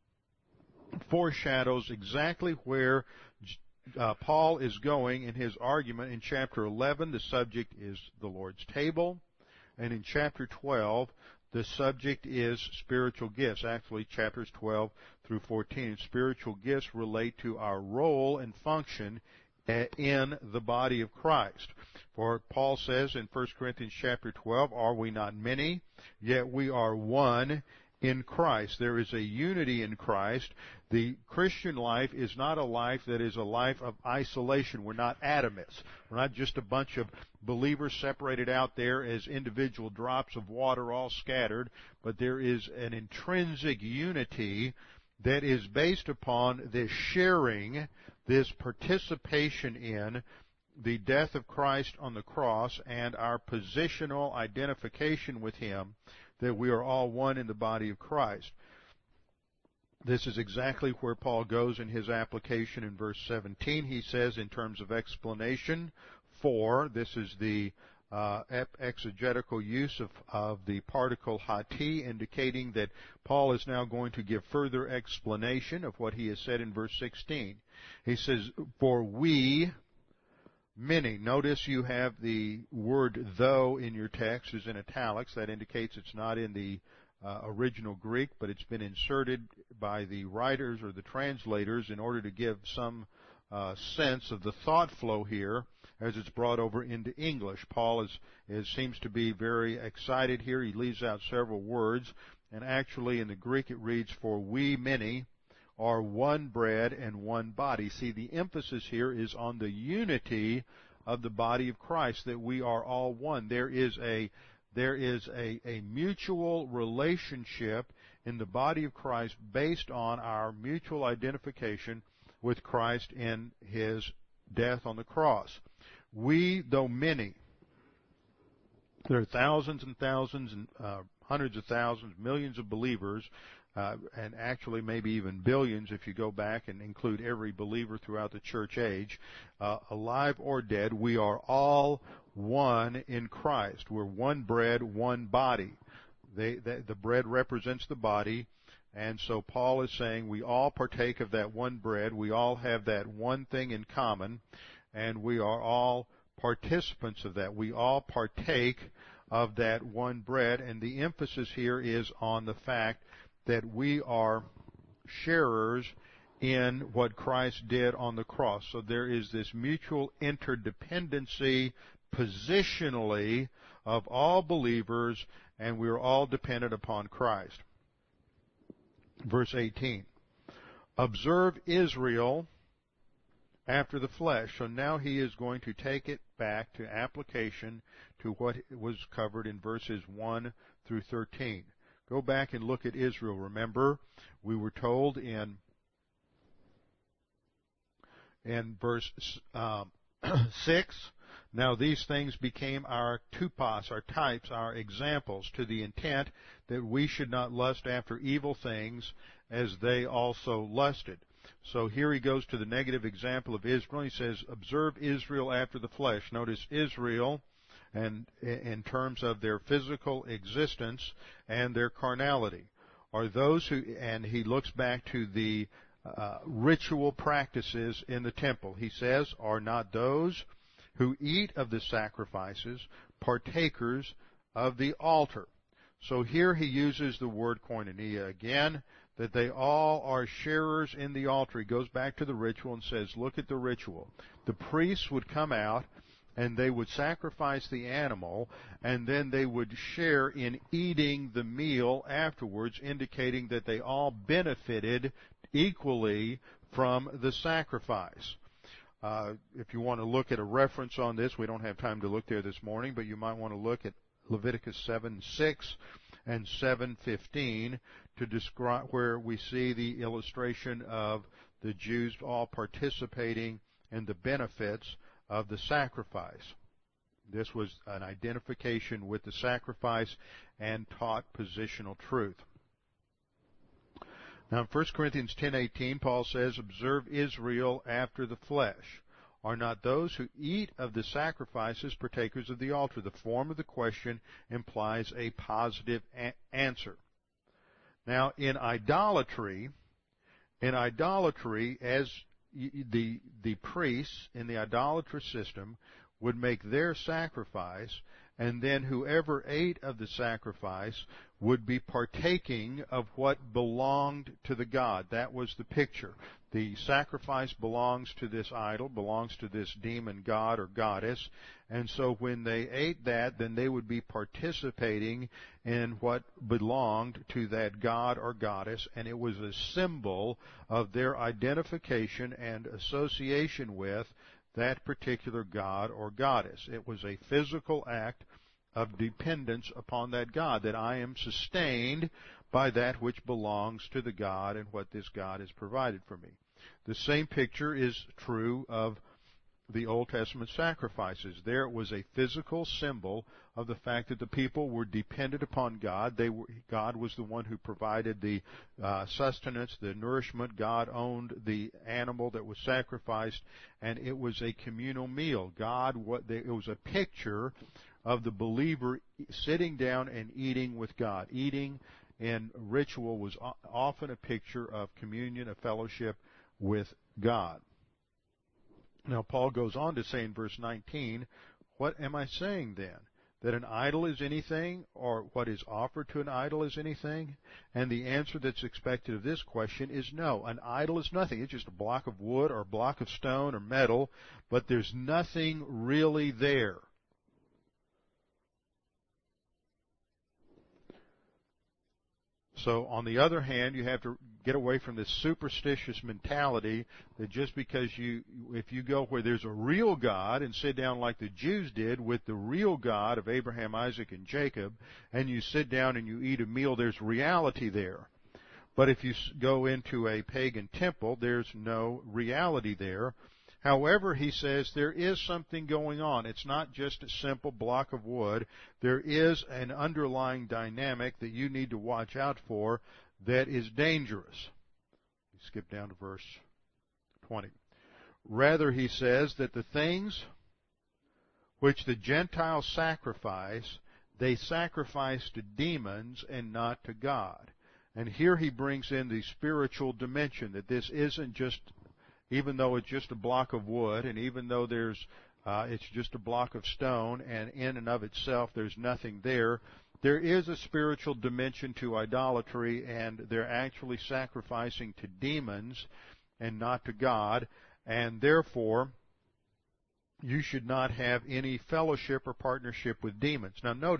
foreshadows exactly where uh, Paul is going in his argument. In chapter eleven, the subject is the Lord's table, and in chapter twelve, the subject is spiritual gifts. Actually, chapters twelve through fourteen, spiritual gifts relate to our role and function in the body of Christ. For Paul says in First Corinthians chapter twelve, are we not many? Yet we are one in Christ. There is a unity in Christ. The Christian life is not a life that is a life of isolation. We're not atomists. We're not just a bunch of believers separated out there as individual drops of water all scattered, but there is an intrinsic unity that is based upon this sharing, this participation in the death of Christ on the cross and our positional identification with Him, that we are all one in the body of Christ. This is exactly where Paul goes in his application in verse seventeen. He says, in terms of explanation, for, this is the uh, exegetical use of, of the particle hati, indicating that Paul is now going to give further explanation of what he has said in verse sixteen. He says, for we, many. Notice you have the word though in your text is in italics. That indicates it's not in the uh, original Greek, but it's been inserted by the writers or the translators in order to give some uh, sense of the thought flow here as it's brought over into English. Paul is, is seems to be very excited here. He leaves out several words, and actually in the Greek it reads, for we many are one bread and one body. See, the emphasis here is on the unity of the body of Christ, that we are all one. There is a there is a, a mutual relationship in the body of Christ based on our mutual identification with Christ in His death on the cross. We, though many, there are thousands and thousands and uh, hundreds of thousands, millions of believers, Uh, and actually maybe even billions if you go back and include every believer throughout the church age, uh, alive or dead, we are all one in Christ. We're one bread, one body. They, they, the bread represents the body, and so Paul is saying we all partake of that one bread. We all have that one thing in common, and we are all participants of that. We all partake of that one bread, and the emphasis here is on the fact that we are sharers in what Christ did on the cross. So there is this mutual interdependency positionally of all believers and we are all dependent upon Christ. Verse eighteen. Observe Israel after the flesh. So now he is going to take it back to application to what was covered in verses one through thirteen. Go back and look at Israel. Remember, we were told in in verse um, six, now these things became our tupos, our types, our examples, to the intent that we should not lust after evil things as they also lusted. So here he goes to the negative example of Israel. He says, observe Israel after the flesh. Notice Israel, and in terms of their physical existence and their carnality, are those who, and he looks back to the uh, ritual practices in the temple. He says, are not those who eat of the sacrifices partakers of the altar. So here he uses the word koinonia again, that they all are sharers in the altar. He goes back to the ritual and says, look at the ritual. The priests would come out and they would sacrifice the animal, and then they would share in eating the meal afterwards, indicating that they all benefited equally from the sacrifice. Uh, if you want to look at a reference on this, we don't have time to look there this morning, but you might want to look at Leviticus seven six and seven fifteen to describe where we see the illustration of the Jews all participating in the benefits of the sacrifice. This was an identification with the sacrifice and taught positional truth. Now in First Corinthians ten eighteen, Paul says, observe Israel after the flesh. Are not those who eat of the sacrifices partakers of the altar? The form of the question implies a positive a- answer. Now in idolatry, in idolatry, as the the priests in the idolatrous system would make their sacrifice, and then whoever ate of the sacrifice would be partaking of what belonged to the god. That was the picture. The sacrifice belongs to this idol, belongs to this demon god or goddess, and so when they ate that, then they would be participating in what belonged to that god or goddess, and it was a symbol of their identification and association with that particular god or goddess. It was a physical act of dependence upon that god, that I am sustained by that which belongs to the god and what this god has provided for me. The same picture is true of the Old Testament sacrifices. There it was a physical symbol of the fact that the people were dependent upon God. They were, God was the one who provided the uh, sustenance, the nourishment. God owned the animal that was sacrificed, and it was a communal meal. God, what it was a picture of the believer sitting down and eating with God. Eating in ritual was often a picture of communion, of fellowship with God. Now, Paul goes on to say in verse nineteen, what am I saying then? That an idol is anything, or what is offered to an idol is anything? And the answer that's expected of this question is no. An idol is nothing. It's just a block of wood or a block of stone or metal, but there's nothing really there. So, on the other hand, you have to get away from this superstitious mentality that just because you, if you go where there's a real God and sit down like the Jews did with the real God of Abraham, Isaac, and Jacob, and you sit down and you eat a meal, there's reality there. But if you go into a pagan temple, there's no reality there. However, he says there is something going on. It's not just a simple block of wood. There is an underlying dynamic that you need to watch out for that is dangerous. Skip down to verse twenty. Rather, he says that the things which the Gentiles sacrifice, they sacrifice to demons and not to God. And here he brings in the spiritual dimension, that this isn't just, even though it's just a block of wood, and even though there's, uh, it's just a block of stone, and in and of itself there's nothing there, there is a spiritual dimension to idolatry, and they're actually sacrificing to demons and not to God, and therefore you should not have any fellowship or partnership with demons. Now notice,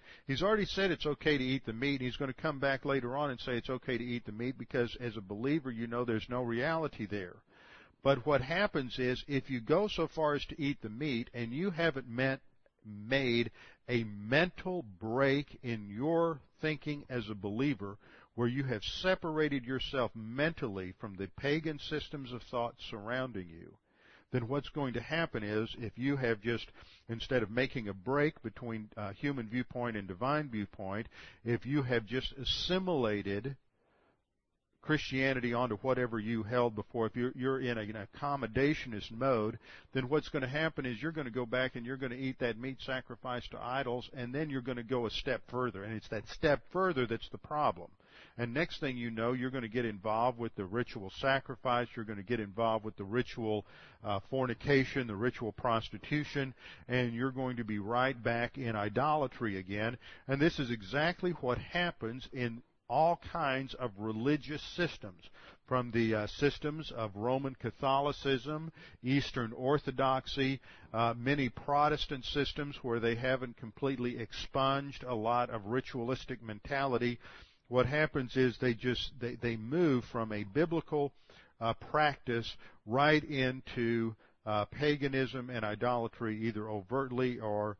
He's already said it's okay to eat the meat. He's going to come back later on and say it's okay to eat the meat because as a believer you know there's no reality there. But what happens is if you go so far as to eat the meat and you haven't meant, made a mental break in your thinking as a believer where you have separated yourself mentally from the pagan systems of thought surrounding you, then what's going to happen is if you have just, instead of making a break between uh, human viewpoint and divine viewpoint, if you have just assimilated Christianity onto whatever you held before, if you're, you're in a, an accommodationist mode, then what's going to happen is you're going to go back and you're going to eat that meat sacrificed to idols, and then you're going to go a step further. And it's that step further that's the problem. And next thing you know, you're going to get involved with the ritual sacrifice, you're going to get involved with the ritual uh, fornication, the ritual prostitution, and you're going to be right back in idolatry again. And this is exactly what happens in all kinds of religious systems, from the uh, systems of Roman Catholicism, Eastern Orthodoxy, uh, many Protestant systems where they haven't completely expunged a lot of ritualistic mentality. What happens is they just they, they move from a biblical uh, practice right into uh, paganism and idolatry, either overtly or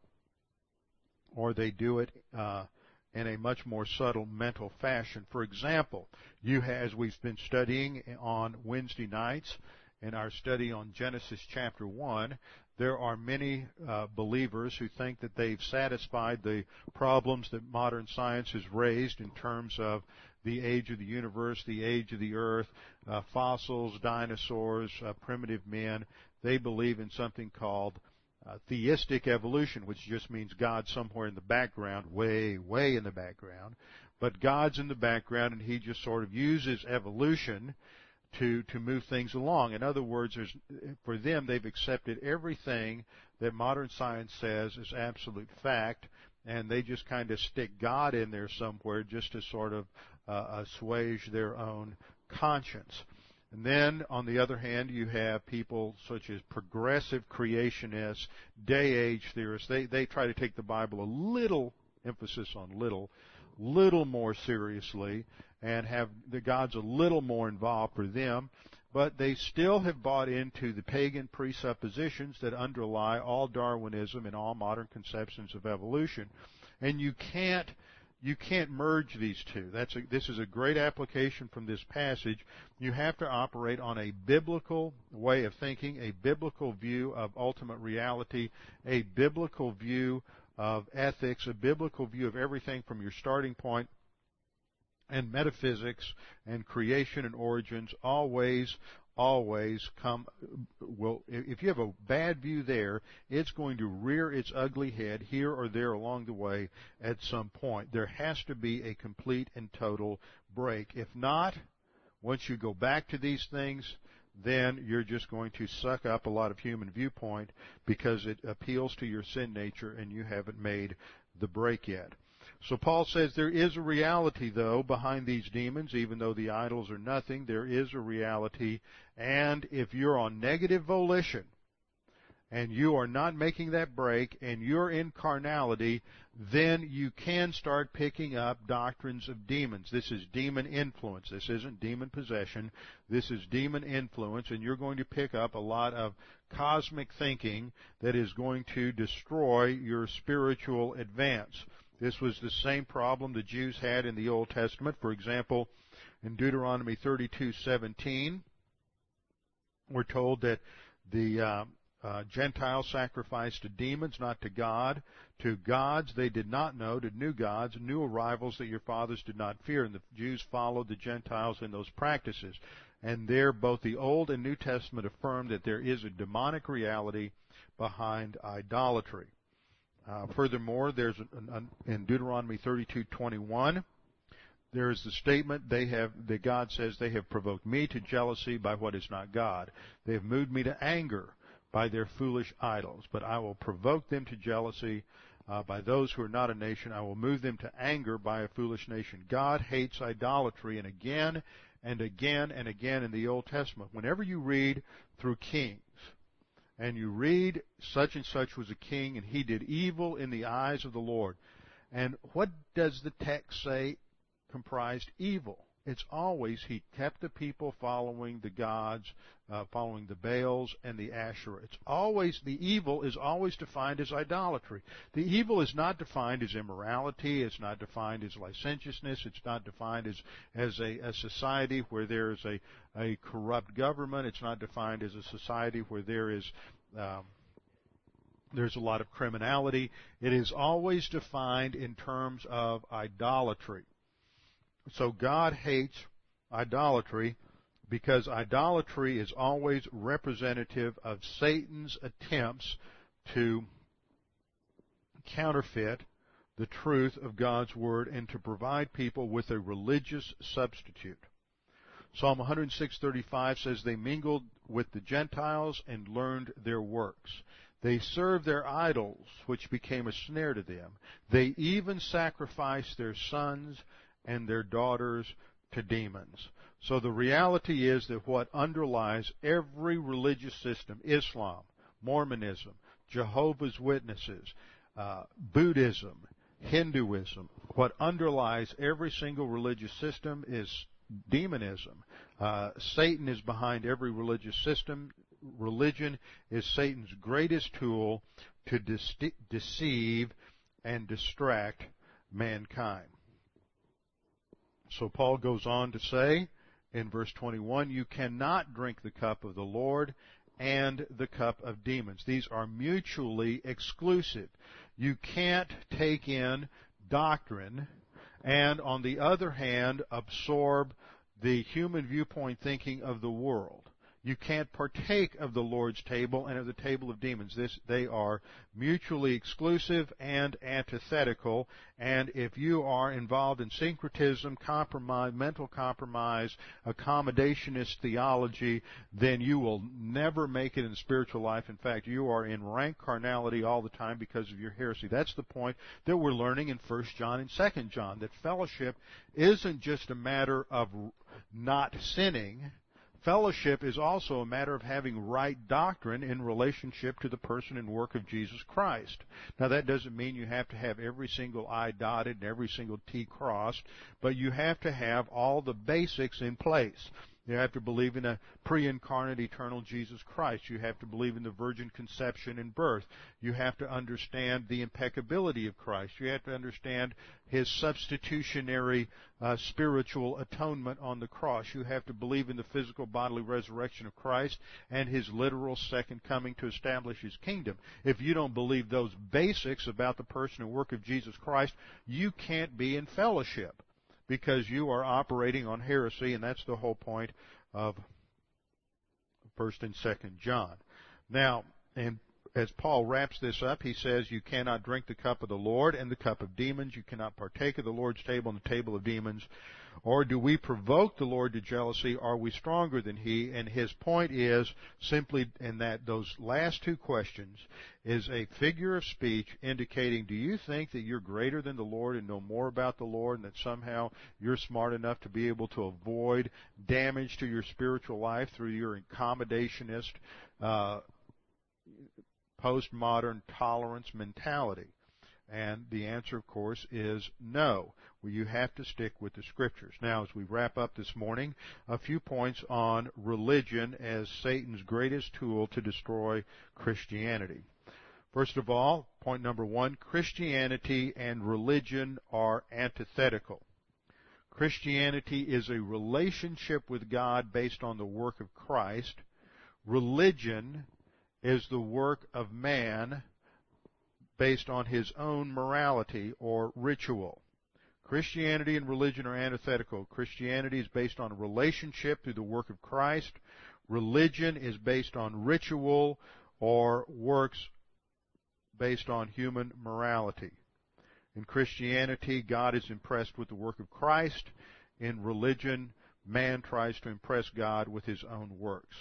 or they do it uh, in a much more subtle mental fashion. For example, you as we've been studying on Wednesday nights in our study on Genesis chapter one, there are many uh, believers who think that they've satisfied the problems that modern science has raised in terms of the age of the universe, the age of the earth, uh, fossils, dinosaurs, uh, primitive men. They believe in something called Uh, theistic evolution, which just means God somewhere in the background, way, way in the background. But God's in the background, and He just sort of uses evolution to to move things along. In other words, there's, for them, they've accepted everything that modern science says is absolute fact, and they just kind of stick God in there somewhere just to sort of uh, assuage their own conscience. And then, on the other hand, you have people such as progressive creationists, day-age theorists. They they try to take the Bible a little, emphasis on little, little more seriously, and have the gods a little more involved for them. But they still have bought into the pagan presuppositions that underlie all Darwinism and all modern conceptions of evolution. And you can't You can't merge these two. That's a, this is a great application from this passage. You have to operate on a biblical way of thinking, a biblical view of ultimate reality, a biblical view of ethics, a biblical view of everything from your starting point, and metaphysics and creation and origins always always come, well, if you have a bad view there, it's going to rear its ugly head here or there along the way at some point. There has to be a complete and total break. If not, once you go back to these things, then you're just going to suck up a lot of human viewpoint because it appeals to your sin nature and you haven't made the break yet. So Paul says there is a reality, though, behind these demons. Even though the idols are nothing, there is a reality. And if you're on negative volition and you are not making that break and you're in carnality, then you can start picking up doctrines of demons. This is demon influence. This isn't demon possession. This is demon influence, and you're going to pick up a lot of cosmic thinking that is going to destroy your spiritual advance. This was the same problem the Jews had in the Old Testament. For example, in Deuteronomy thirty-two seventeen, we're told that the uh, uh, Gentiles sacrificed to demons, not to God. To gods they did not know, to new gods, new arrivals that your fathers did not fear. And the Jews followed the Gentiles in those practices. And there, both the Old and New Testament affirm that there is a demonic reality behind idolatry. Uh, furthermore, there's an, an, in Deuteronomy thirty-two twenty-one, there is the statement they have that God says they have provoked me to jealousy by what is not God. They have moved me to anger by their foolish idols. But I will provoke them to jealousy uh, by those who are not a nation. I will move them to anger by a foolish nation. God hates idolatry, and again and again and again in the Old Testament, whenever you read through Kings, and you read such and such was a king, and he did evil in the eyes of the Lord. And what does the text say comprised evil? It's always, he kept the people following the gods, uh, following the Baals and the Asherah. It's always, the evil is always defined as idolatry. The evil is not defined as immorality. It's not defined as licentiousness. It's not defined as, as a, a society where there is a, a corrupt government. It's not defined as a society where there is, um, there's a lot of criminality. It is always defined in terms of idolatry. So God hates idolatry because idolatry is always representative of Satan's attempts to counterfeit the truth of God's Word and to provide people with a religious substitute. Psalm one oh six thirty-five says, they mingled with the Gentiles and learned their works. They served their idols, which became a snare to them. They even sacrificed their sons and their daughters to demons. So the reality is that what underlies every religious system, Islam, Mormonism, Jehovah's Witnesses, uh, Buddhism, Hinduism, what underlies every single religious system is demonism. Uh, Satan is behind every religious system. Religion is Satan's greatest tool to de- deceive and distract mankind. So Paul goes on to say in verse twenty-one, you cannot drink the cup of the Lord and the cup of demons. These are mutually exclusive. You can't take in doctrine and, on the other hand, absorb the human viewpoint thinking of the world. You can't partake of the Lord's table and of the table of demons. This, they are mutually exclusive and antithetical. And if you are involved in syncretism, compromise, mental compromise, accommodationist theology, then you will never make it in the spiritual life. In fact, you are in rank carnality all the time because of your heresy. That's the point that we're learning in First John and Second John, that fellowship isn't just a matter of not sinning. Fellowship is also a matter of having right doctrine in relationship to the person and work of Jesus Christ. Now, that doesn't mean you have to have every single I dotted and every single T crossed, but you have to have all the basics in place. You have to believe in a pre-incarnate eternal Jesus Christ. You have to believe in the virgin conception and birth. You have to understand the impeccability of Christ. You have to understand His substitutionary uh, spiritual atonement on the cross. You have to believe in the physical bodily resurrection of Christ and His literal second coming to establish His kingdom. If you don't believe those basics about the person and work of Jesus Christ, you can't be in fellowship, because you are operating on heresy, and that's the whole point of First and Second John. Now, and as Paul wraps this up, he says, you cannot drink the cup of the Lord and the cup of demons. You cannot partake of the Lord's table and the table of demons. Or do we provoke the Lord to jealousy? Are we stronger than He? And his point is simply in that those last two questions is a figure of speech indicating, do you think that you're greater than the Lord and know more about the Lord, and that somehow you're smart enough to be able to avoid damage to your spiritual life through your accommodationist, uh, postmodern tolerance mentality? And the answer, of course, is no. Well, you have to stick with the Scriptures. Now, as we wrap up this morning, a few points on religion as Satan's greatest tool to destroy Christianity. First of all, point number one, Christianity and religion are antithetical. Christianity is a relationship with God based on the work of Christ. Religion is the work of man based on his own morality or ritual. Christianity and religion are antithetical. Christianity is based on a relationship through the work of Christ. Religion is based on ritual or works based on human morality. In Christianity, God is impressed with the work of Christ. In religion, man tries to impress God with his own works.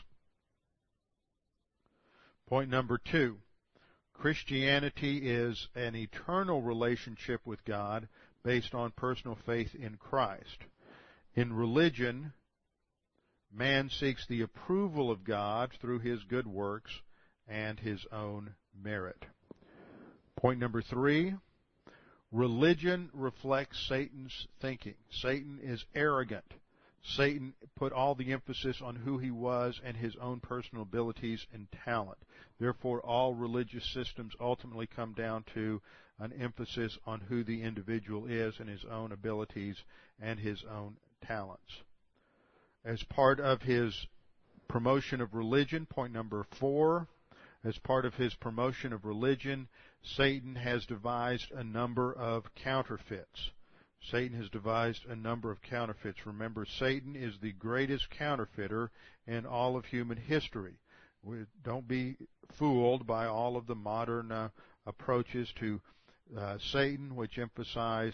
Point number two. Christianity is an eternal relationship with God based on personal faith in Christ. In religion, man seeks the approval of God through his good works and his own merit. Point number three, Religion reflects Satan's thinking. Satan is arrogant. Satan put all the emphasis on who he was and his own personal abilities and talent. Therefore, all religious systems ultimately come down to an emphasis on who the individual is and his own abilities and his own talents. As part of his promotion of religion, point number four, as part of his promotion of religion, Satan has devised a number of counterfeits. Satan has devised a number of counterfeits. Remember, Satan is the greatest counterfeiter in all of human history. We, don't be fooled by all of the modern uh, approaches to uh, Satan, which emphasize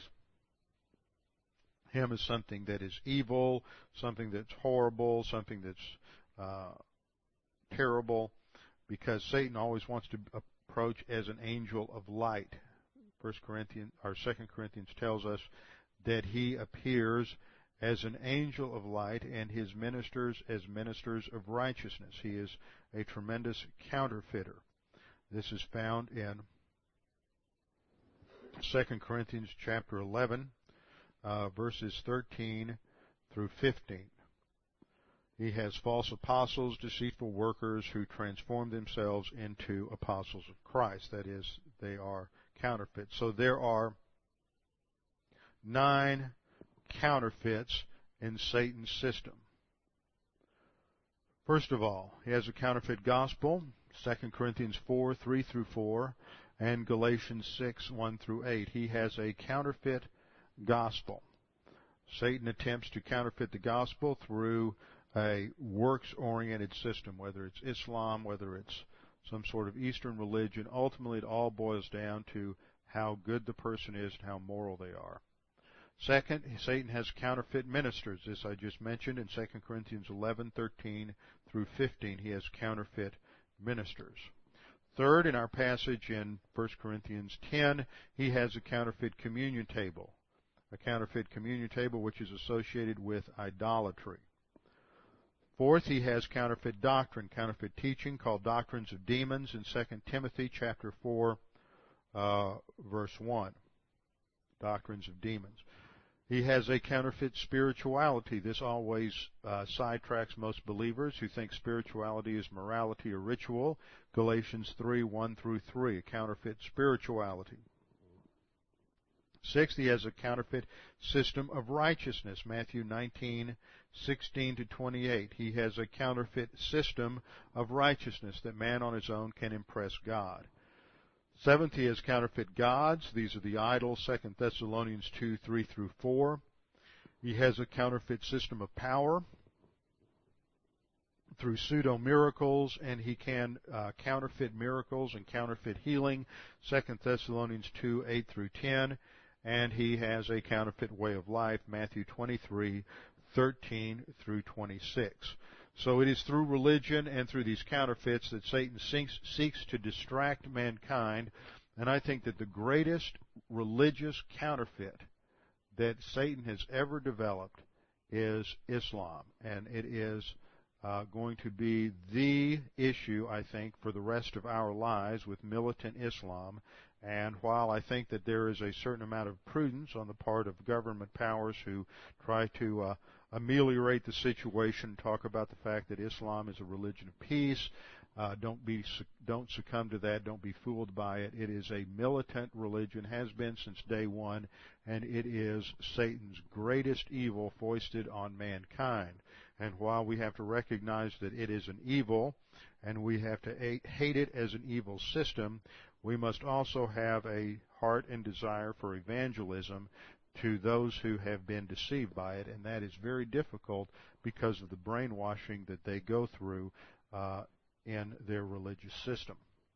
him as something that is evil, something that's horrible, something that's uh, terrible, because Satan always wants to approach as an angel of light. First Corinthians or Second Corinthians tells us that he appears as an angel of light and his ministers as ministers of righteousness. He is a tremendous counterfeiter. This is found in Second Corinthians chapter eleven, uh, verses thirteen through fifteen. He has false apostles, deceitful workers who transform themselves into apostles of Christ. That is, they are counterfeits. So there are nine counterfeits in Satan's system. First of all, he has a counterfeit gospel, Second Corinthians four, three through four, and Galatians six, one through eight. He has a counterfeit gospel. Satan attempts to counterfeit the gospel through a works-oriented system, whether it's Islam, whether it's some sort of Eastern religion. Ultimately, it all boils down to how good the person is and how moral they are. Second, Satan has counterfeit ministers. This I just mentioned in Second Corinthians eleven, thirteen through fifteen. He has counterfeit ministers. Third, in our passage in First Corinthians ten, he has a counterfeit communion table. A counterfeit communion table which is associated with idolatry. Fourth, he has counterfeit doctrine, counterfeit teaching called doctrines of demons in Second Timothy chapter four, uh, verse one. Doctrines of demons. He has a counterfeit spirituality. This always uh, sidetracks most believers who think spirituality is morality or ritual. Galatians three, one through three, a counterfeit spirituality. Sixth, he has a counterfeit system of righteousness. Matthew nineteen, sixteen to twenty-eight. He has a counterfeit system of righteousness that man on his own can impress God. Seventh, he has counterfeit gods. These are the idols, Second Thessalonians two, three through four. He has a counterfeit system of power through pseudo-miracles, and he can uh, counterfeit miracles and counterfeit healing, Second Thessalonians two, eight through ten. And he has a counterfeit way of life, Matthew twenty-three, thirteen through twenty-six. So it is through religion and through these counterfeits that Satan seeks, seeks to distract mankind. And I think that the greatest religious counterfeit that Satan has ever developed is Islam. And it is uh, going to be the issue, I think, for the rest of our lives with militant Islam. And while I think that there is a certain amount of prudence on the part of government powers who try to uh, ameliorate the situation, talk about the fact that Islam is a religion of peace, uh, don't be don't succumb to that, don't be fooled by it. It is a militant religion, has been since day one, and it is Satan's greatest evil foisted on mankind. And while we have to recognize that it is an evil, and we have to hate it as an evil system, we must also have a heart and desire for evangelism to those who have been deceived by it, and that is very difficult because of the brainwashing that they go through uh, in their religious system.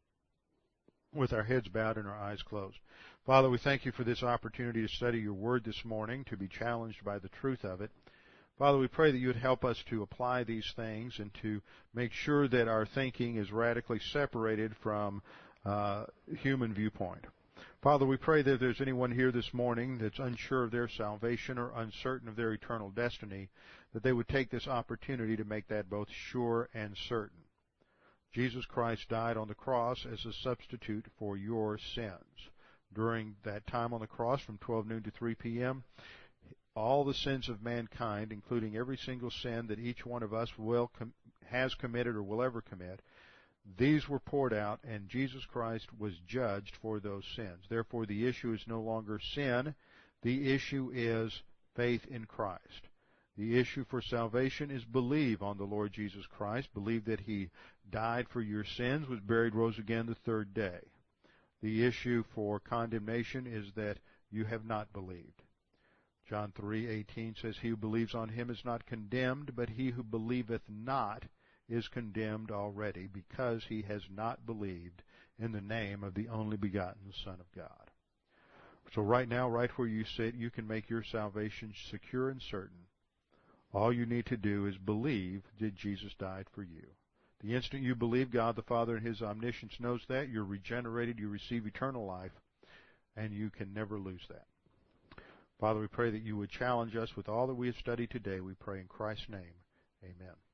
With our heads bowed and our eyes closed. Father, we thank you for this opportunity to study your word this morning, to be challenged by the truth of it. Father, we pray that you would help us to apply these things and to make sure that our thinking is radically separated from uh, human viewpoint. Father, we pray that if there's anyone here this morning that's unsure of their salvation or uncertain of their eternal destiny, that they would take this opportunity to make that both sure and certain. Jesus Christ died on the cross as a substitute for your sins. during that time on the cross from twelve noon to three p.m., all the sins of mankind, including every single sin that each one of us will com- has committed or will ever commit, these were poured out, and Jesus Christ was judged for those sins. Therefore, the issue is no longer sin. The issue is faith in Christ. The issue for salvation is believe on the Lord Jesus Christ. Believe that He died for your sins, was buried, rose again the third day. The issue for condemnation is that you have not believed. John three eighteen says, "He who believes on Him is not condemned, but he who believeth not is condemned already, because he has not believed in the name of the only begotten Son of God." So right now, right where you sit, you can make your salvation secure and certain. All you need to do is believe that Jesus died for you. The instant you believe, God the Father in His omniscience knows that. You're regenerated, you receive eternal life, and you can never lose that. Father, we pray that you would challenge us with all that we have studied today. We pray in Christ's name. Amen.